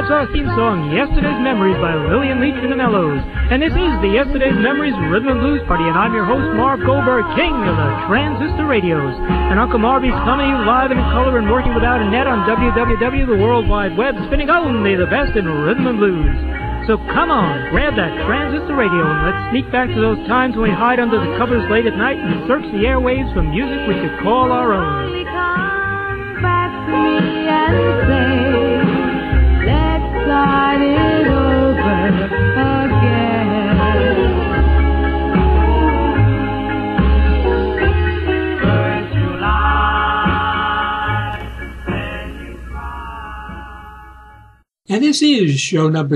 our theme song, Yesterday's Memories by Lillian Leach and the Mellows. And this is the Yesterday's Memories Rhythm and Blues Party, and I'm your host, Marv Goldberg, king of the transistor radios. And Uncle Marvy's coming to you live and in color and working without a net on WWW, the World Wide Web, spinning only the best in rhythm and blues. So come on, grab that transistor radio and let's sneak back to those times when we hide under the covers late at night and search the airwaves for music we could call our own. Come back to me and say, let's start it over again. First July, when you cry. And this is show number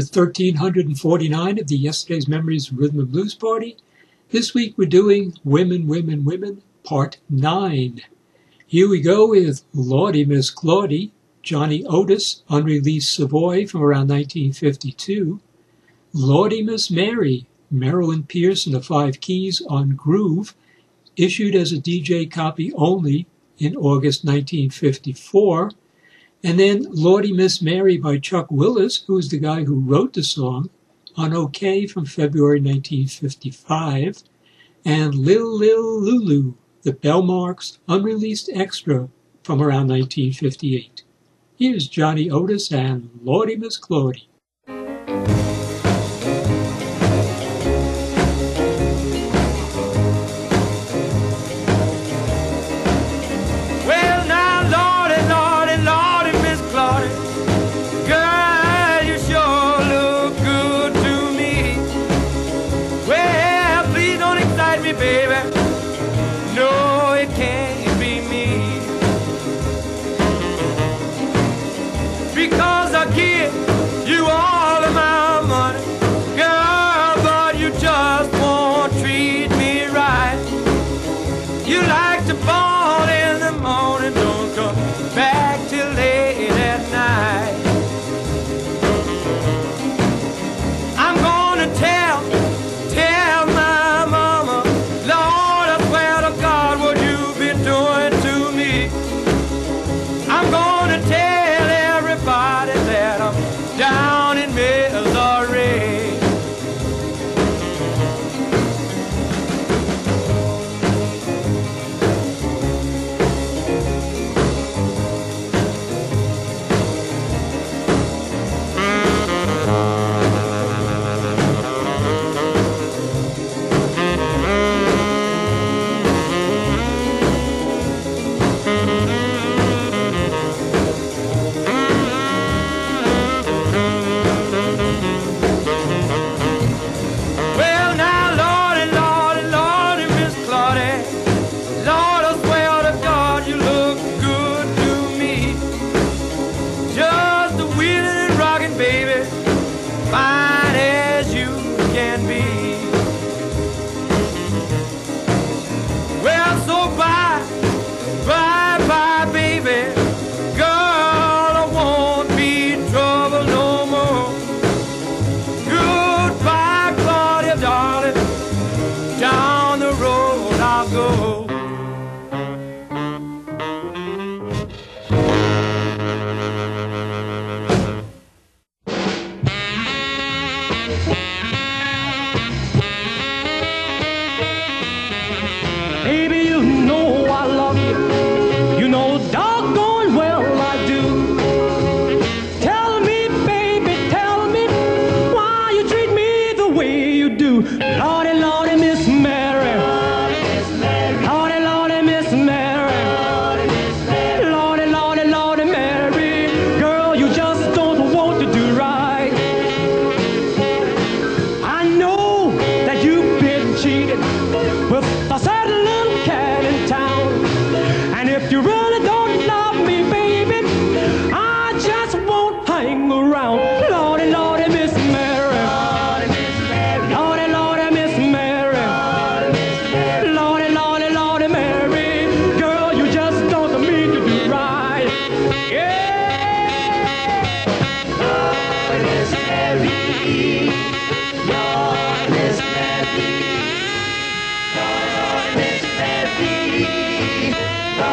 1349 of the Yesterday's Memories Rhythm and Blues Party. This week we're doing Women, Women, Women, Part 9. Here we go with Lordy Miss Claudie, Johnny Otis, unreleased Savoy from around 1952. Lordy Miss Mary, Marilyn Pierce and the Five Keys on Groove, issued as a DJ copy only in August 1954. And then Lordy Miss Mary by Chuck Willis, who is the guy who wrote the song, on OK from February 1955. And Lil Lil Lulu, the Bellmarks unreleased extra from around 1958. Here's Johnny Otis and Lordy Miss Claudie.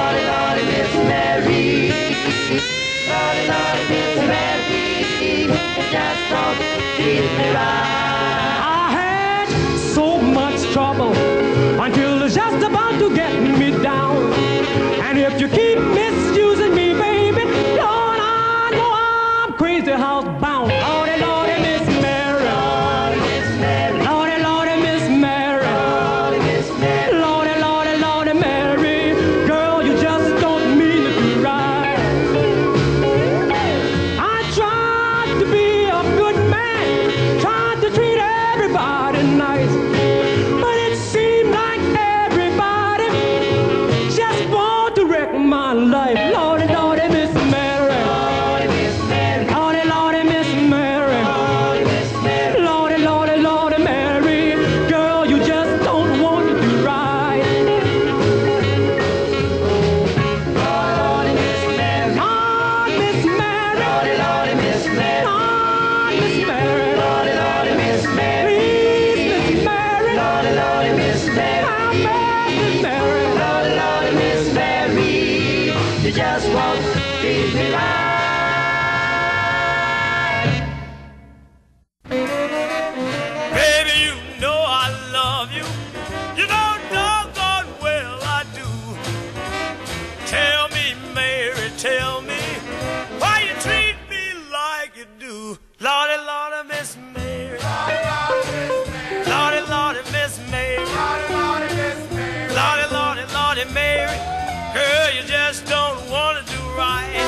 Lordy, Lordy, Miss Mary. just won't treat me right. I had so much trouble until it's just about to get me down. And if you keep misusing me, baby, Lord, I know I'm crazy housebound. Lordy, Lordy, Miss Mary. Lordy, Miss Mary. Lordy, Lordy, Miss Mary. Lordy, Miss Mary. Lordy, Lordy, Lordy, Mary. Girl, you just don't mean to be right. I tried to be a good man, tried to treat everybody nice, but it seemed like everybody just want to wreck my life. Lordy, Lordy, Miss Mary. Lordy, Miss Mary. Lordy, Lordy, Miss Mary. Lordy, Miss Mary. Lordy, Lordy, Lordy, Mary. Girl, you just don't want to do right. Lordy, Miss Mary. Lord, Miss Mary. Lordy, Lordy, Miss Mary. Lord, Miss Mary. Lordy, Lordy, Miss Mary. Please, Miss Mary. Lordy, Lordy, Miss Mary. I'm bad, Miss Mary. Lordy, Lordy, Miss Mary. You just won't treat me right. Baby, you know I love you. You know doggone well I do. Tell me, Mary, tell me why you treat me like you do. Lordy, Lordy, Miss Mary. Lordy, Lordy, Miss Mary. Lordy, Lordy, Lordy, Mary. Girl, you just don't want to do right.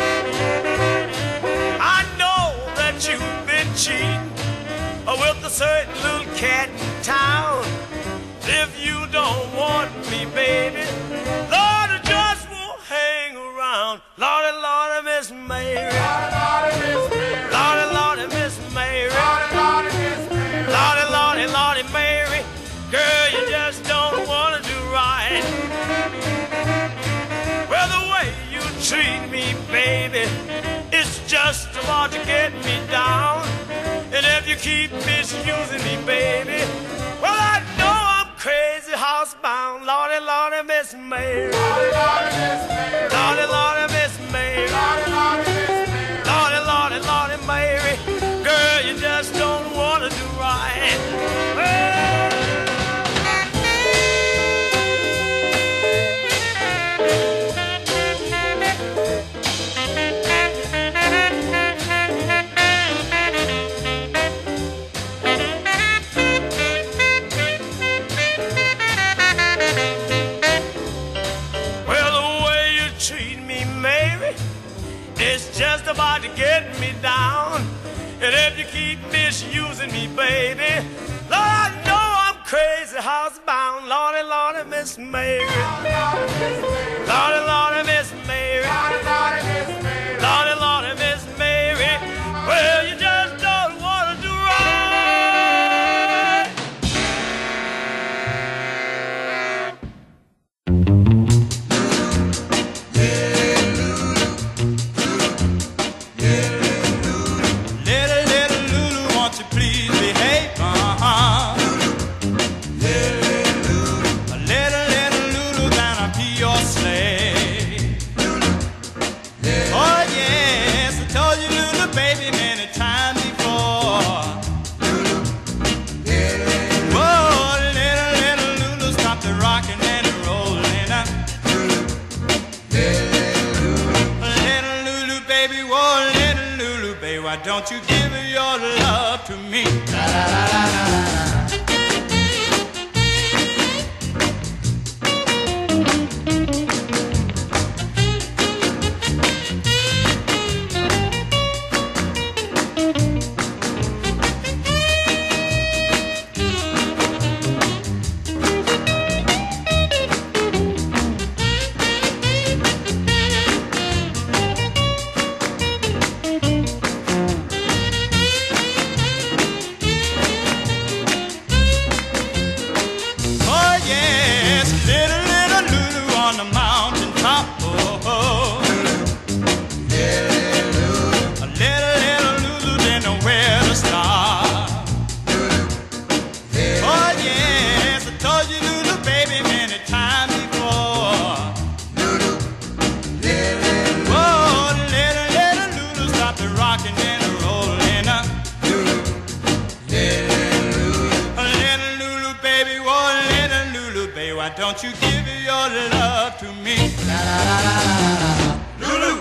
I know that you've been cheating with a certain little cat in town. If you don't want me, baby, Lord, I just won't hang around. Lordy, Lordy, Miss Mary. Lordy, Lordy, Miss Mary. Lordy, Lordy, Lordy, Mary. Girl, you just don't want to do right. Well, the way you treat me, baby, it's just about to get me down. And if you keep misusing me, baby, well, I know I'm crazy housebound. Lordy, Lordy, Miss Mary. Lordy, Lordy, Miss Mary. Lordy, Lordy, Lordy, Mary. Girl, you just don't want to do right. Well, the way you treat me, Mary, it's just about to get me down. And if you keep misusing me, baby, Lord, I know I'm crazy housebound. Lordy, Lordy, Miss Mary. Lordy, Lordy, Miss Mary. Lordy, Lordy, Miss Mary. Well, you just don't want to do right. Little Lulu, won't you please behave? Little Lulu, can I be your slave? Oh yes, I told you, Lulu, baby, many times before. Whoa, little Lulu, stop the rocking and the rolling. Little Lulu, baby, whoa, little Lulu, baby, why don't you give your love to me? why don't you give your love to me? Lulu.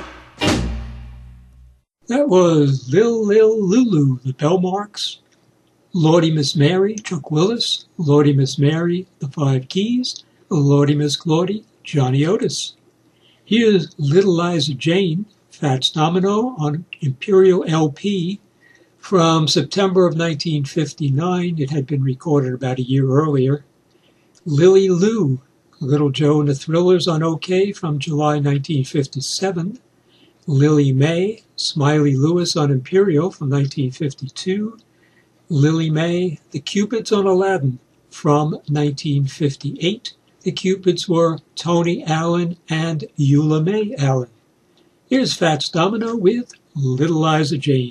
That was Lil Lulu, the Bellmarks, Lordy Miss Mary, Chuck Willis, Lordy Miss Mary, the Five Keys, Lordy Miss Claudie, Johnny Otis. Here's Little Liza Jane, Fats Domino on Imperial LP from September of 1959. It had been recorded about a year earlier. Lily Lou, Little Joe and the Thrillers on OK from July 1957. Lily May, Smiley Lewis on Imperial from 1952. Lily May, The Cupids on Aladdin from 1958. The Cupids were Tony Allen and Eula May Allen. Here's Fats Domino with Little Liza Jane.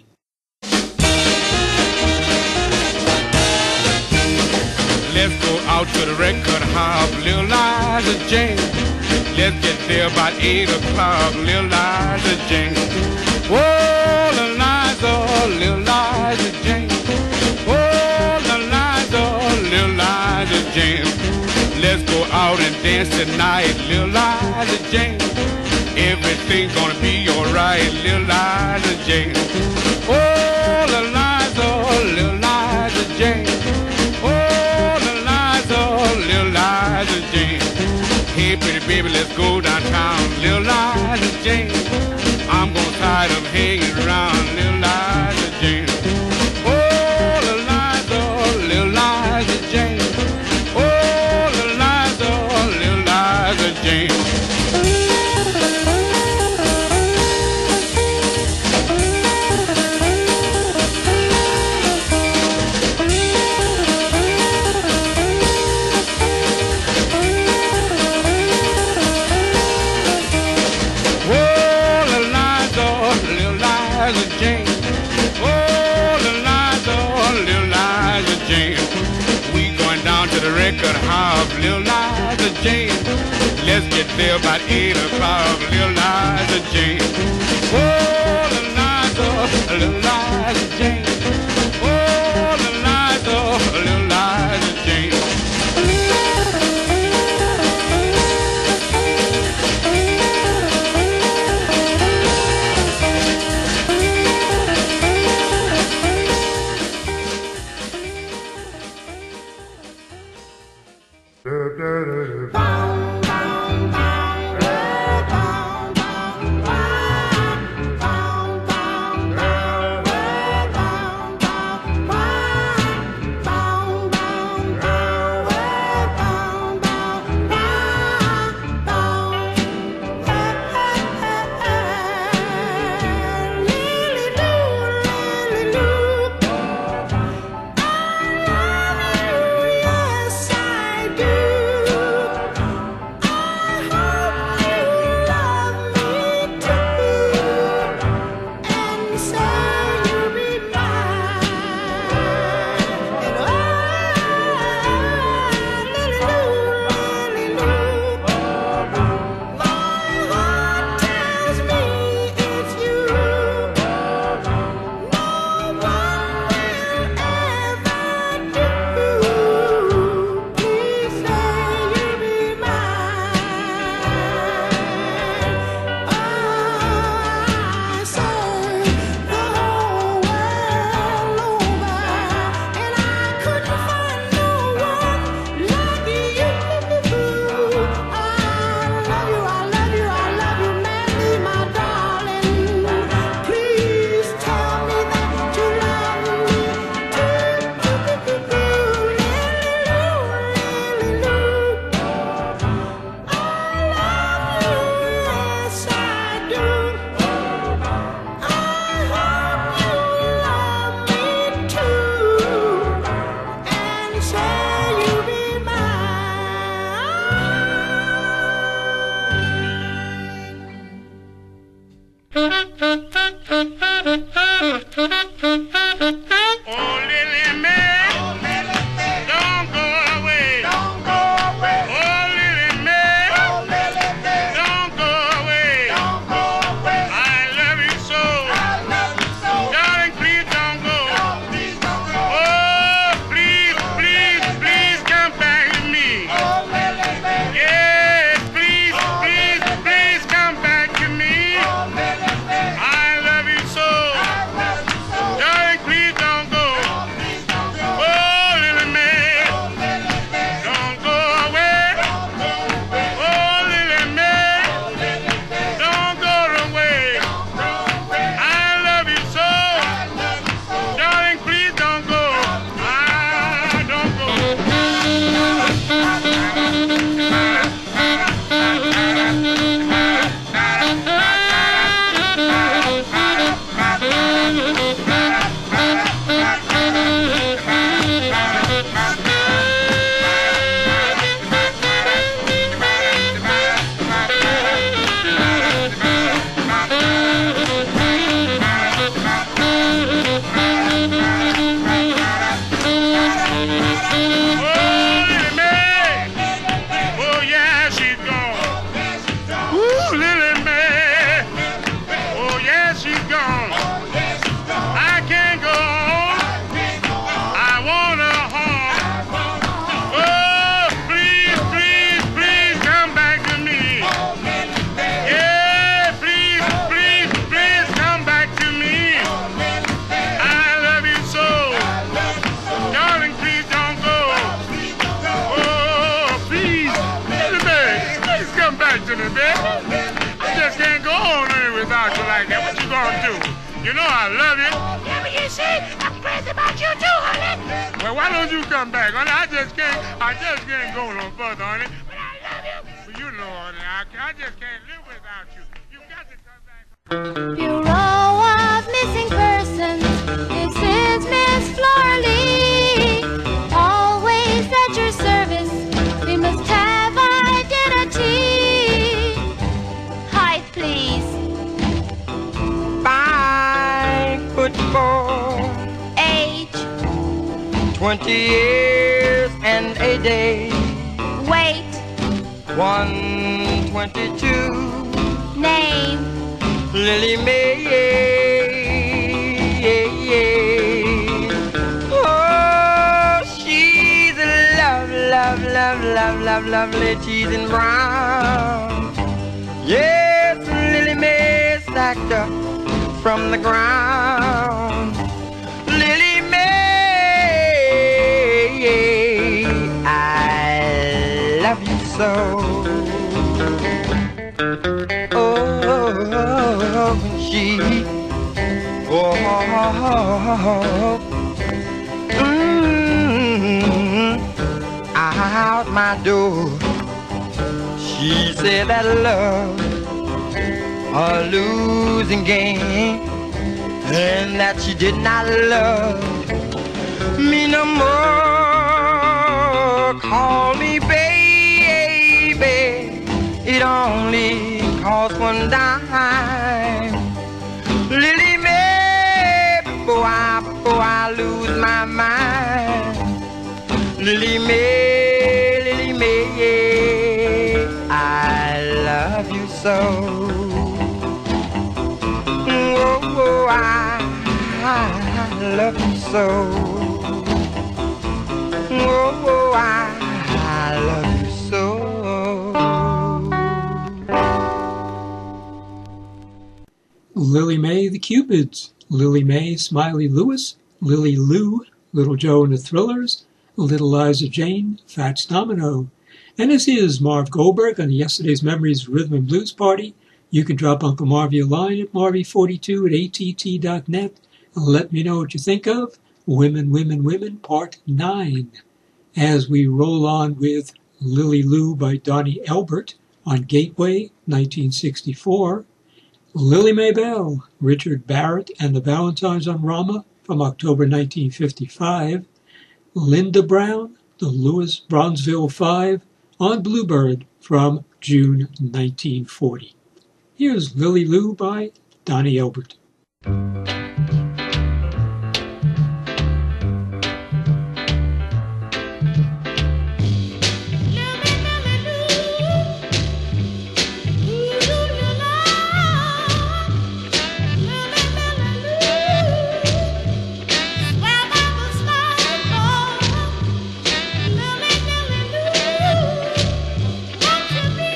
Let's go out to the record hop, Little Liza Jane. Let's get there about 8 o'clock, Little Liza Jane. Oh, Little Liza Jane. Oh, Little Liza Jane. Let's go out and dance tonight, Little Liza Jane. Everything's gonna be alright, Little Liza Jane. Oh, Little Liza Jane. Oh, Little Liza Jane. Hey, pretty baby, let's go downtown, Little Liza Jane. I'm gonna tired of hanging around, Little Liza Jane. Oh, Little Liza Jane. Oh, Little Liza Jane. Record hop, Little Liza Jane. Let's get there about 8 o'clock, Little Liza Jane. Oh, Little Liza Jane. Oh, Little Liza Jane. baby. I just can't go on without you like that. What you gonna do? You know I love you. Yeah, but you see, I'm crazy about you too, honey. Well, why don't you come back, honey? I just can't go no further, honey. But I love you. Well, you know, honey, I just can't live without you. You got to come back. Bureau of Missing Persons, this is Miss Flora Lee. Always at your service, we must have identity. Height, please. 5'4". Age. 20 years and a day. Weight. 122. Name. Lily Mae. Oh, she's a lovely cheese and brown. Yes, Lily Mae stacked up from the ground. Lily Mae, I love you so. Out my door, she said that love a losing game, and that she did not love me no more. Call me baby, it only costs one dime. Lily Mae, before I lose my mind. Lily Mae, I love you so. Oh, I love you so. Oh, I love you so. Lily Mae, the Cupids, Lily Mae, Smiley Lewis, Lily Lou, Little Joe and the Thrillers, Little Liza Jane, Fats Domino. And this is Marv Goldberg on the Yesterday's Memories Rhythm and Blues Party. You can drop Uncle Marvy a line at marvy42@att.net and let me know what you think of Women, Women, Women, Part 9. As we roll on with Lily Lou by Donnie Elbert on Gateway, 1964. Lily Mae Bell, Richard Barrett and the Valentines on Rama from October 1955. Linda Brown, the Louis Bronzeville Five on Bluebird from June 1940. Here's Lily Lou by Donnie Elbert.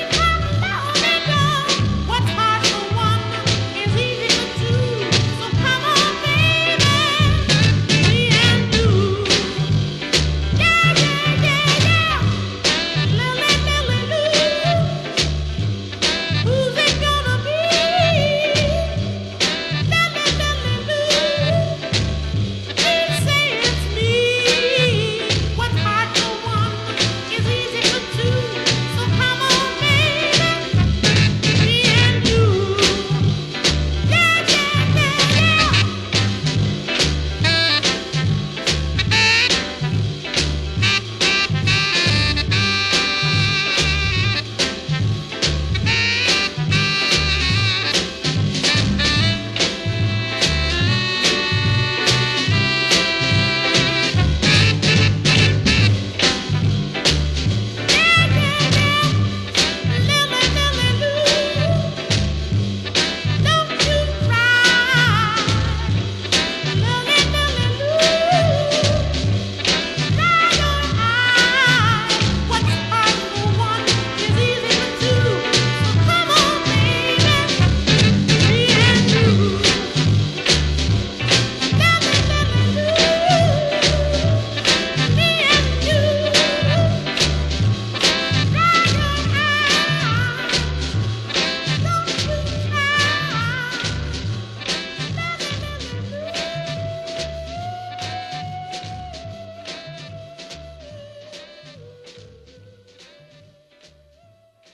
What's hard for one is easy to do. So come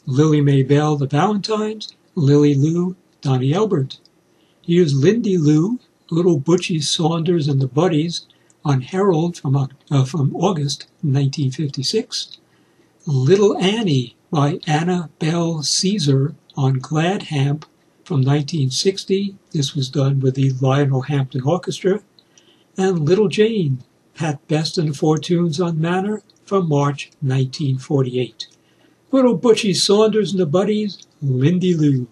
Lily Mae Bell, The Valentines, Lily Lou, Donnie Elbert. Here's Lindy Lou, Little Butchie Saunders and the Buddies on Herald from August 1956. Little Annie by Anna Bell Caesar on Glad Hamp from 1960. This was done with the Lionel Hampton Orchestra. And Little Jane, Pat Best and the Four Tunes on Manor from March 1948. Little Butchie Saunders and the Buddies, Lindy Lou.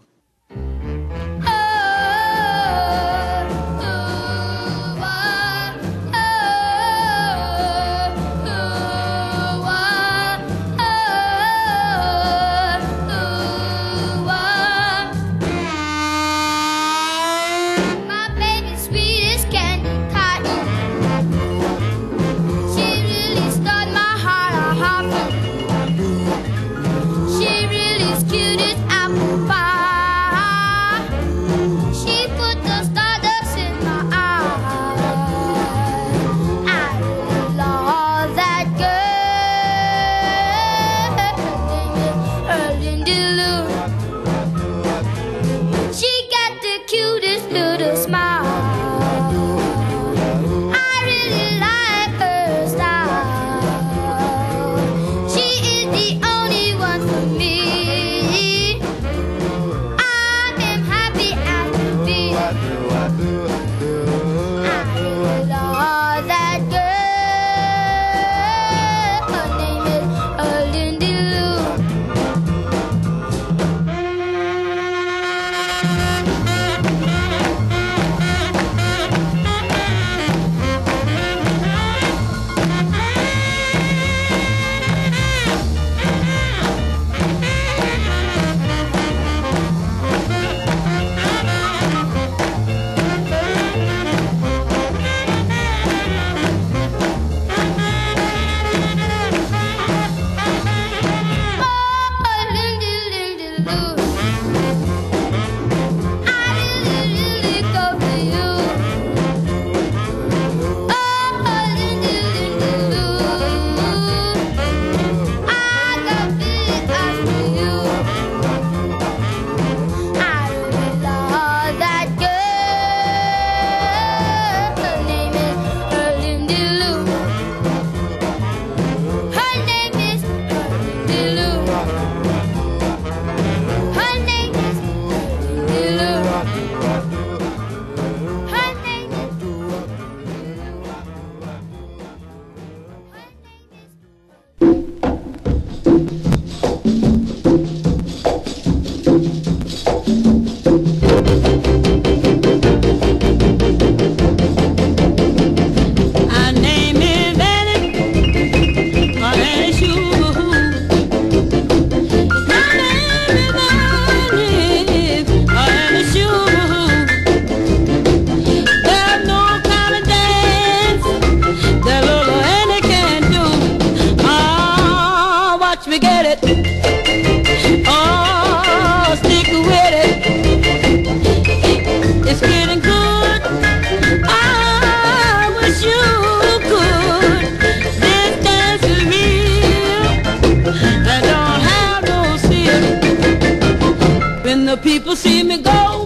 People see me go,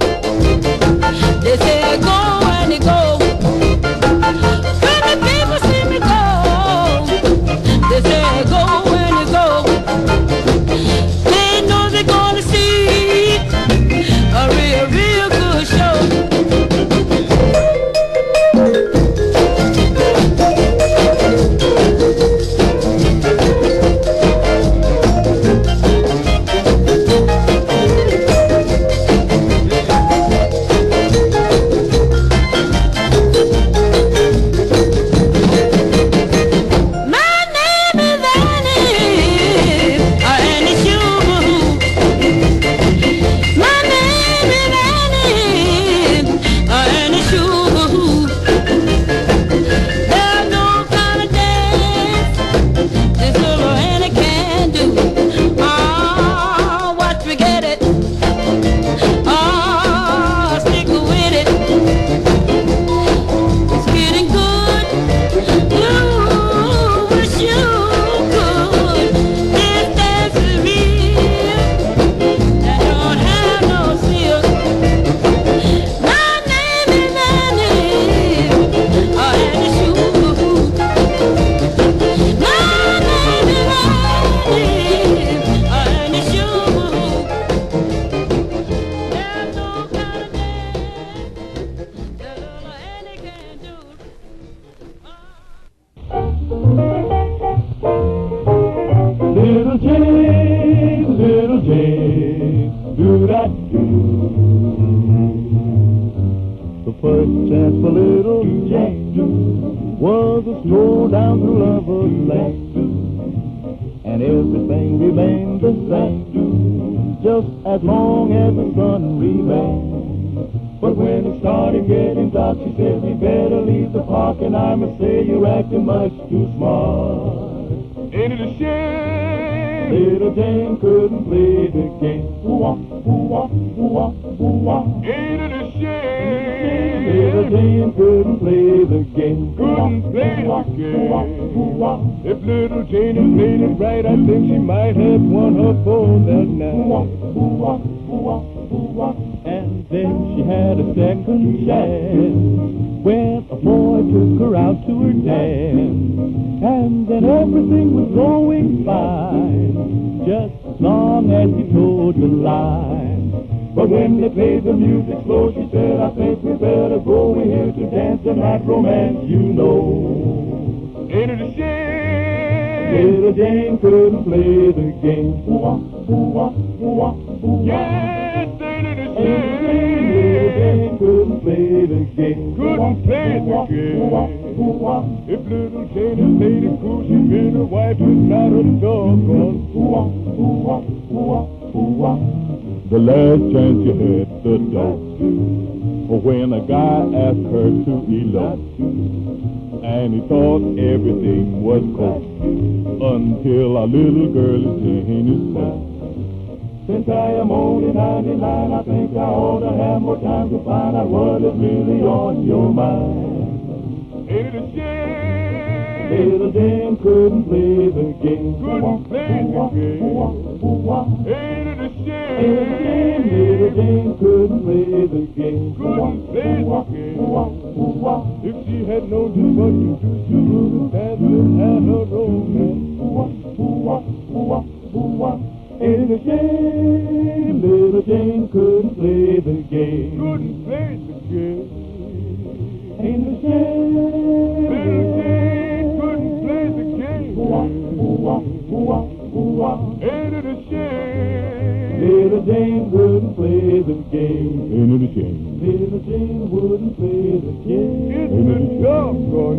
they say go and they go. When the people see me go, they say go and they go. They know they're gonna see a real, real good show. Jane, do-da-do. The first chance for little Jane was a stroll down through Lover's Lane, and everything remained the same, just as long as the sun remained. But when it started getting dark, she said, we better leave the park, and I must say you're acting much too smart. Ain't it a shame? Little Jane couldn't play the game. Ooh-wah, ooh-wah, ooh-wah, ooh-wah. Ain't it a shame? Little Jane couldn't play the game. Couldn't play the game. If little Jane had played it right, I think she might have won her phone that night. And then she had a second chance when a boy took her out to her dance. And then everything was going fine, just as long as he told the line. But when they played the music slow, she said, I think we better go. We're here to dance and have romance, you know. Ain't it a shame? Little Jane couldn't play the game. Ooh-wah, ooh-wah, ooh-wah, ooh-wah. Yes, ain't it a shame? Little Jane couldn't play the game. Couldn't play the game. If little Jane had played it cool, she'd been a wife and not a doggone. The last chance you had the dope, or when a guy asked her to elope, and he thought everything was cool, until a little girl Jane is born. Since I am only 99, I think I ought to have more time to find out what is really on your mind. Ain't it a shame? Little Jane couldn't play the game. Couldn't play the game. Ain't it a shame? Little Jane couldn't play the game. Couldn't play the game. If she had known just what to do, she would have had her romance. Ain't it a shame? Little Jane couldn't play the game. Couldn't play the game. Ain't it a shame? Little Jane couldn't play the game. Ain't it a shame? Little Jane couldn't play the game. Ain't it a shame? Little Jane wouldn't play the game. Ain't it a doggone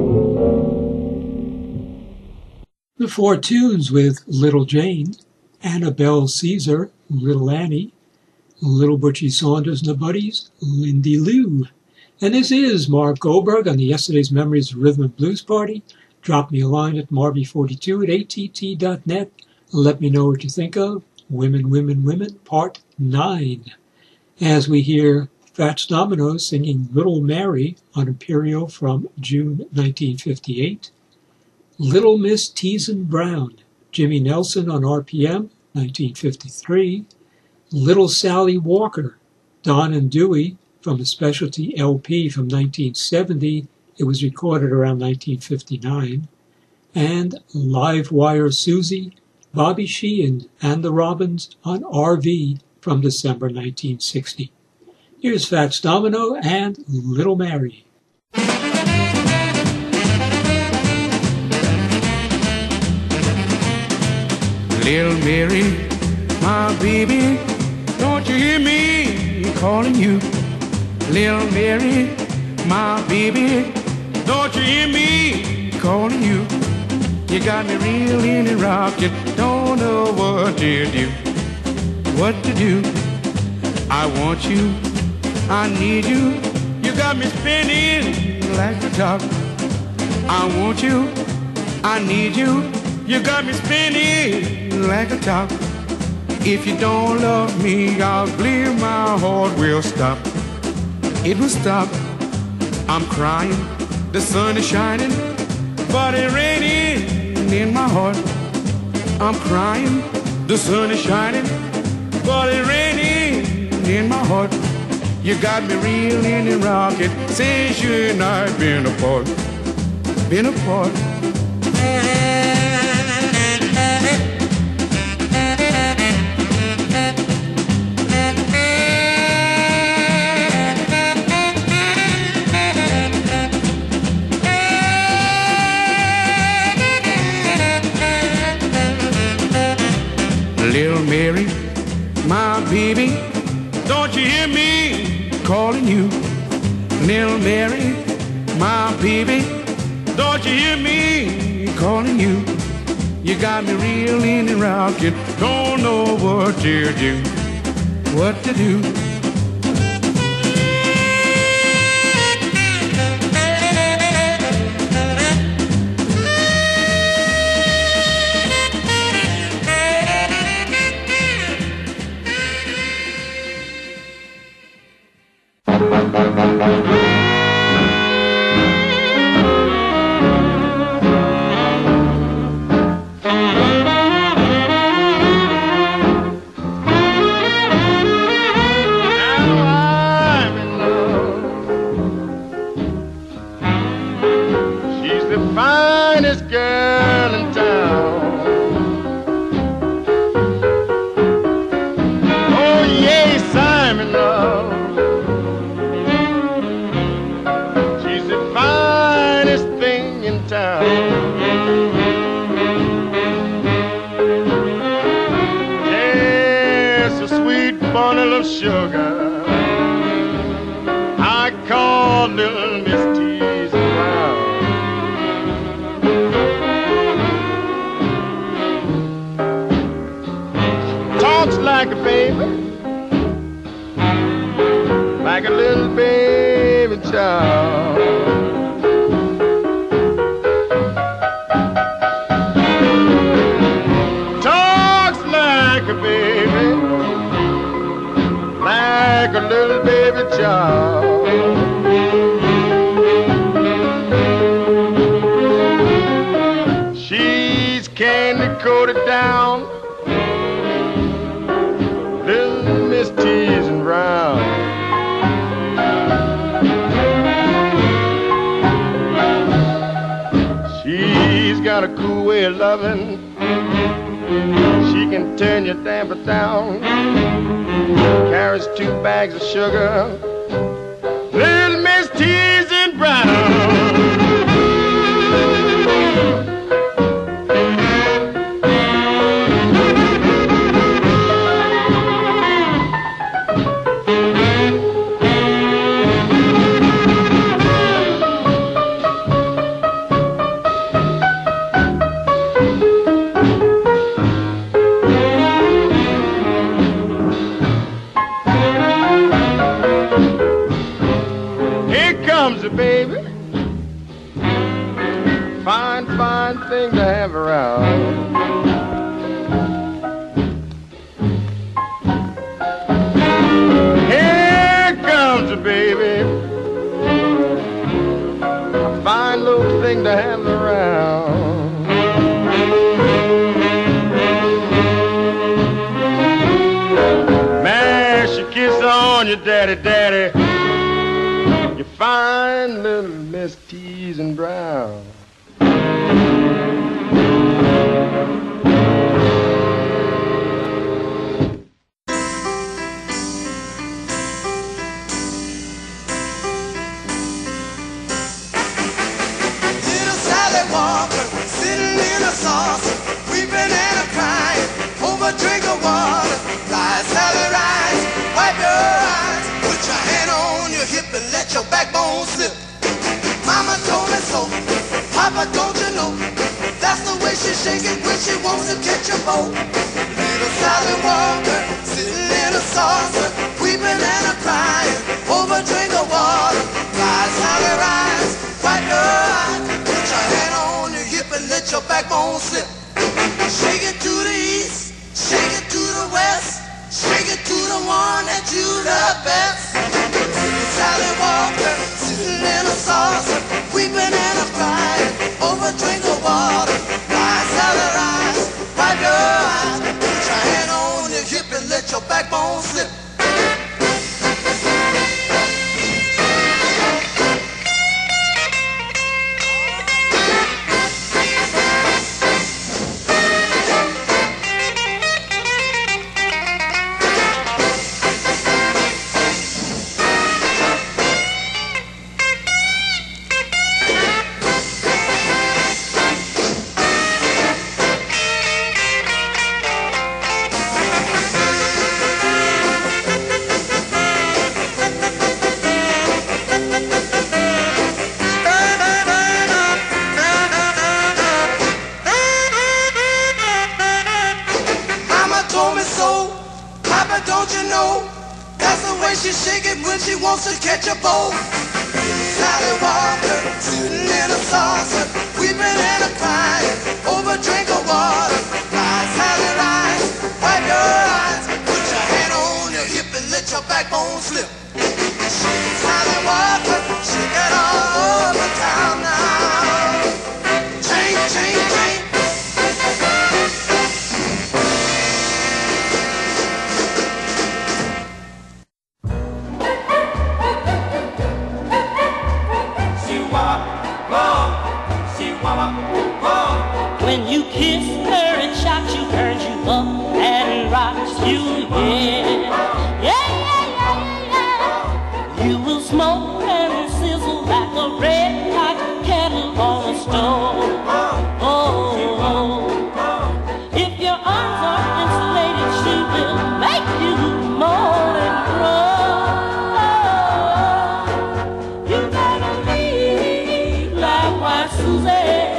shame? The Four Tunes with Little Jane, Annabelle Caesar, Little Annie, Little Butchie Saunders and the Buddies, Lindy Lou. And this is Mark Goldberg on the Yesterday's Memories Rhythm and Blues Party. Drop me a line at marby42@att.net and let me know what you think of Women, Women, Women, Part 9. As we hear Fats Domino singing Little Mary on Imperial from June 1958. Little Miss Teasin Brown, Jimmy Nelson on RPM, 1953. Little Sally Walker, Don and Dewey, from a specialty LP from 1970. It was recorded around 1959. And Live Wire Susie, Bobby Sheehan and the Robins on RV from December 1960. Here's Fats Domino and Little Mary. Little Mary, my baby, don't you hear me calling you? Little Mary, my baby, don't you hear me calling you? You got me reeling and rocking, don't know what to do. What to do? I want you, I need you. You got me spinning like a top. I want you, I need you. You got me spinning like a top. If you don't love me, I'll believe my heart will stop. It will stop. I'm crying, the sun is shining, but it raining in my heart. I'm crying, the sun is shining, but it raining in my heart. You got me reeling and rocking since you and I been apart. Been apart. Little Mary, my baby, don't you hear me calling you? Little Mary, my baby, don't you hear me calling you? You got me reeling and rocking, don't know what to do, what to do. me so. Papa, don't you know? That's the way she shake it when she wants to catch a boat. Sally Walker, sitting in a saucer, weeping and a crying over a drink of water. Rise, Sally, rise, wipe your eyes, put your hand on your hip and let your backbone slip. Shake Sally Walker, shake it all over town now. Change, change, change. When you kiss her, it shocks you, turns you up, and rocks you, yeah. Yeah, yeah, yeah, yeah. You will smoke and sizzle like a red hot kettle on a stove. Oh, if your arms are insulated, she will make you moan and groan. You gotta leave like White Susie.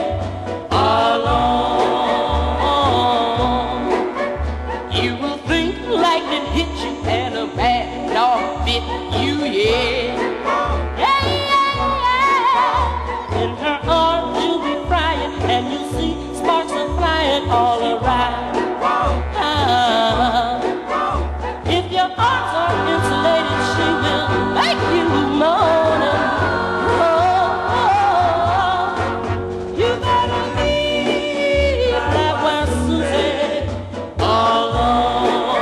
You will think lightning hit you and a bad dog bit you, yeah. Yeah, yeah, yeah. In her arms you'll be frying and you'll see sparks are flying all around. If your arms are insulated, she will make you moan and groan. You better leave that White Susie alone.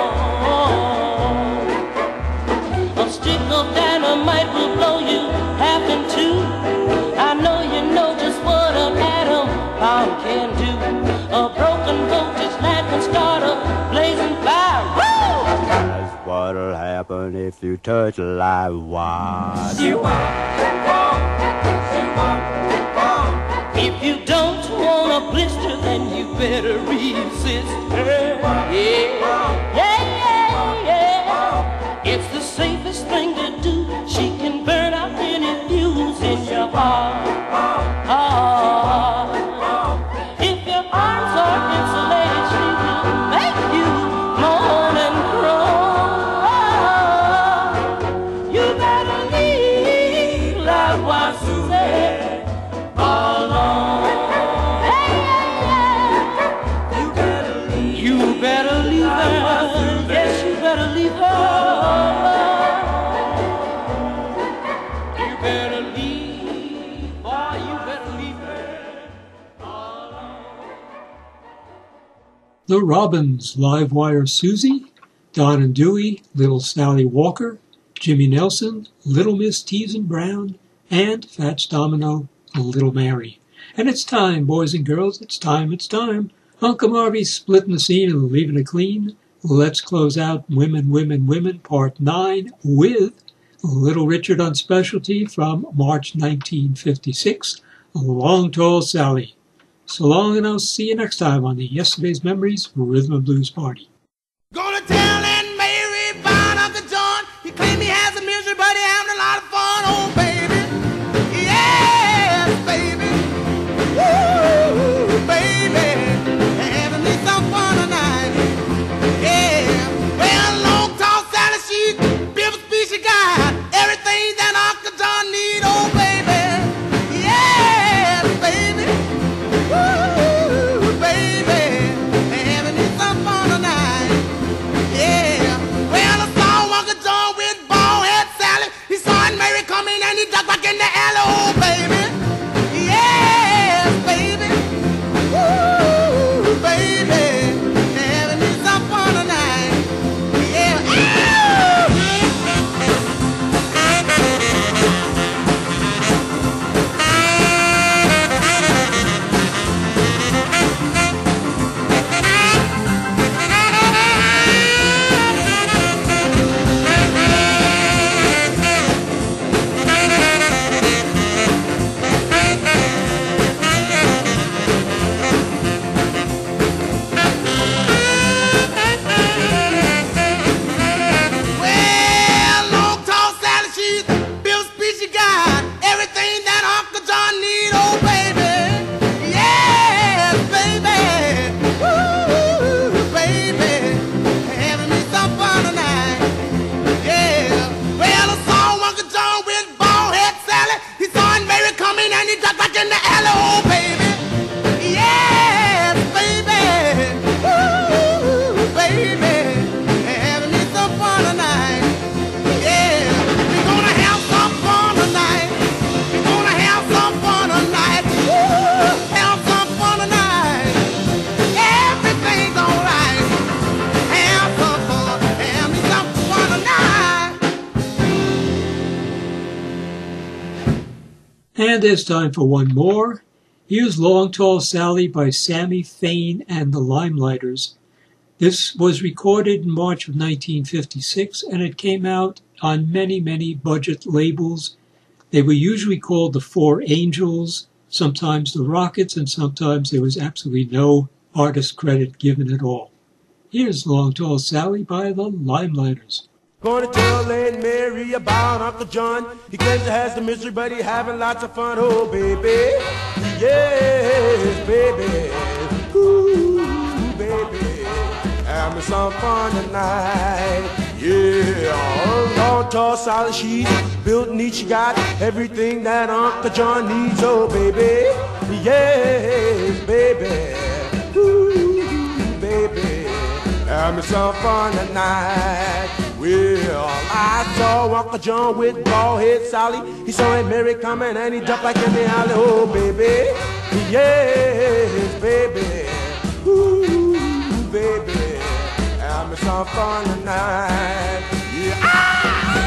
A stick of dynamite will blow you half in two. I know you know just what an atom bomb can do. A broken voltage line can start a blazing fire. Woo! That's what'll happen if you touch a live wire. If you don't want a blister, then you better resist her. Yeah, yeah, yeah, yeah. It's the safest thing to do. She can burn out any fuse in your heart. If your arms are insulated, she will make you moan and groan. You better leave like White Susie alone. You better leave her. Yes, you better leave her. You better leave, boy, you better leave her alone. The Robins, Livewire Susie, Don and Dewey, Little Sally Walker, Jimmy Nelson, Little Miss Teasin Brown, and Fats Domino, Little Mary. And it's time, boys and girls, it's time. Uncle Marvy's splitting the scene and leaving it clean. Let's close out Women, Women, Women, Part 9 with Little Richard on Specialty from March 1956, Long Tall Sally. So long, and I'll see you next time on the Yesterday's Memories Rhythm and Blues Party. Gonna tell Aunt Mary about Uncle John. He claimed he has a misery, but he having a lot of fun. Oh, baby. Yes, baby. Woo, baby. Having me some fun tonight. Yeah. Well, Long Tall Sally, she's beautiful species guy. Everything that Uncle John need. Oh, baby. Yes, baby. Woo, baby. Having me some fun tonight. And there's time for one more. Here's Long Tall Sally by Sammy Fain and the Limelighters. This was recorded in March of 1956, and it came out on many, many budget labels. They were usually called the Four Angels, sometimes the Rockets, and sometimes there was absolutely no artist credit given at all. Here's Long Tall Sally by the Limelighters. Gonna tell Aunt Mary about Uncle John. He claims he has the misery, but he having lots of fun. Oh, baby, yes, baby, ooh, baby, having some fun tonight. Yeah, Long Tall Sally, she's built neat. She got everything that Uncle John needs. Oh, baby, yes, baby, ooh, baby, having some fun tonight. Well, I saw Uncle John with bald head Sally. He saw Aunt Mary coming and he jumped like in the alley. Oh, baby, yes, baby, ooh, baby, having some fun tonight. Yeah.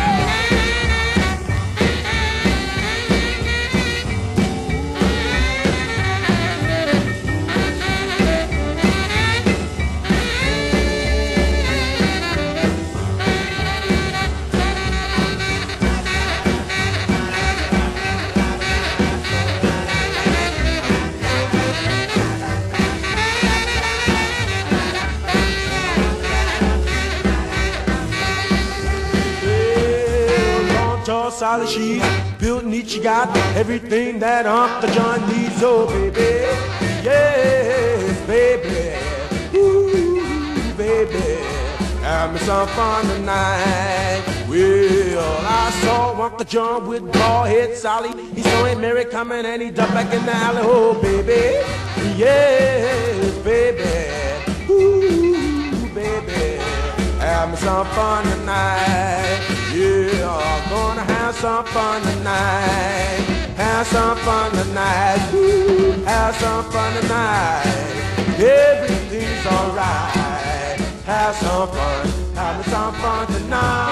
Sally, she's built neat. She got everything that Uncle John needs. Oh, baby, yes, baby, ooh, baby, having some fun tonight. Well, I saw Uncle John with bald head Sally. He saw Aunt Mary coming and he jumped back in the alley. Oh, baby, yes, baby, ooh, baby, having some fun tonight. Yeah, gonna have some fun tonight. Have some fun tonight. Ooh, have some fun tonight. Everything's alright. Have some fun. Having some fun tonight.